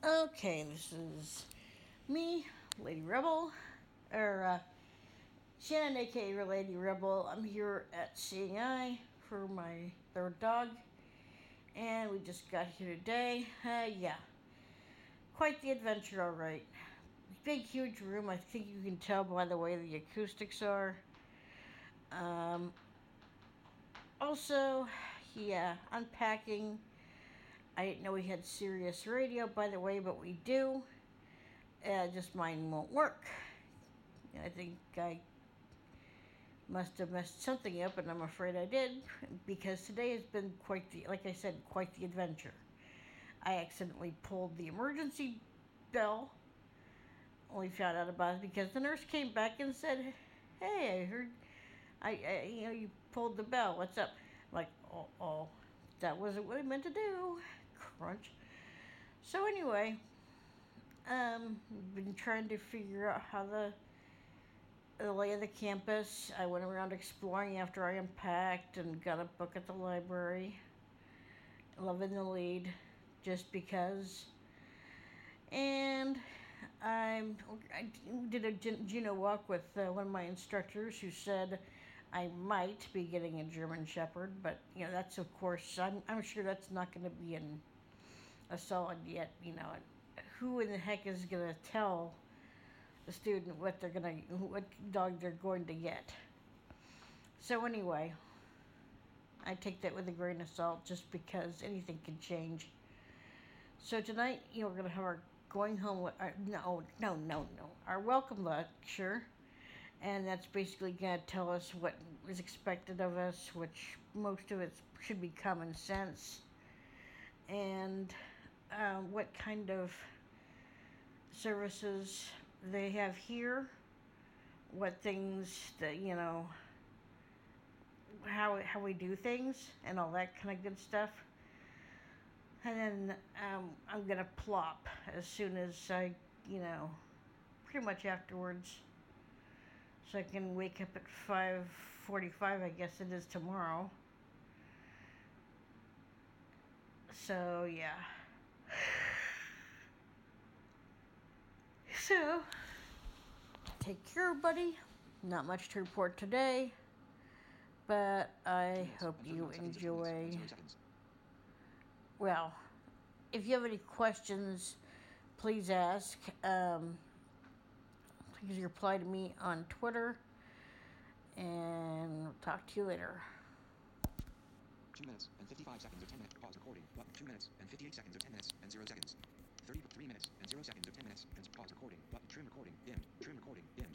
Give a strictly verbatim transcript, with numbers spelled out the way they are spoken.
Okay, this is me, Lady Rebel, or uh, Shannon, aka Lady Rebel. I'm here at Seeing Eye for my third dog, and we just got here today. Uh, yeah, quite the adventure, all right. Big, huge room. I think you can tell by the way the acoustics are. Um, also, yeah, unpacking. I didn't know we had Sirius Radio, by the way, but we do. Uh, just mine won't work. I think I must have messed something up, and I'm afraid I did, because today has been quite the, like I said, quite the adventure. I accidentally pulled the emergency bell. Only found out about it because the nurse came back and said, "Hey, I heard, I, I you know, you pulled the bell. What's up?" I'm like, "Oh, oh, that wasn't what I meant to do." Crunch. So anyway, um, been trying to figure out how the the lay of the campus. I went around exploring after I unpacked and got a book at the library. Loving the lead, just because. And I'm, I did a Juno walk with uh, one of my instructors who said I might be getting a German Shepherd, but you know that's of course I'm I'm sure that's not going to be in a solid yet. You know, who in the heck is going to tell the student what they're gonna what dog they're going to get? So anyway, I take that with a grain of salt just because anything can change. So tonight, you know, we're gonna have our going home. Our, no, no, no, no. Our welcome lecture, and that's basically gonna tell us what is expected of us, which most of it should be common sense, and um, what kind of services they have here, what things that you know, how how we do things, and all that kind of good stuff. And then um, I'm gonna plop as soon as I, you know, pretty much afterwards, so I can wake up at five forty-five. I guess it is tomorrow. So yeah. So take care, buddy. Not much to report today, but I hope you enjoy. Well, if you have any questions, please ask. Um, please reply to me on Twitter, and I'll talk to you later. two minutes and fifty-five seconds of ten minutes. Pause recording. Button. two minutes and fifty-eight seconds of ten minutes and zero seconds. thirty-three minutes and zero seconds of ten minutes and pause recording. Button. Trim recording. Dim. Trim recording. Dim.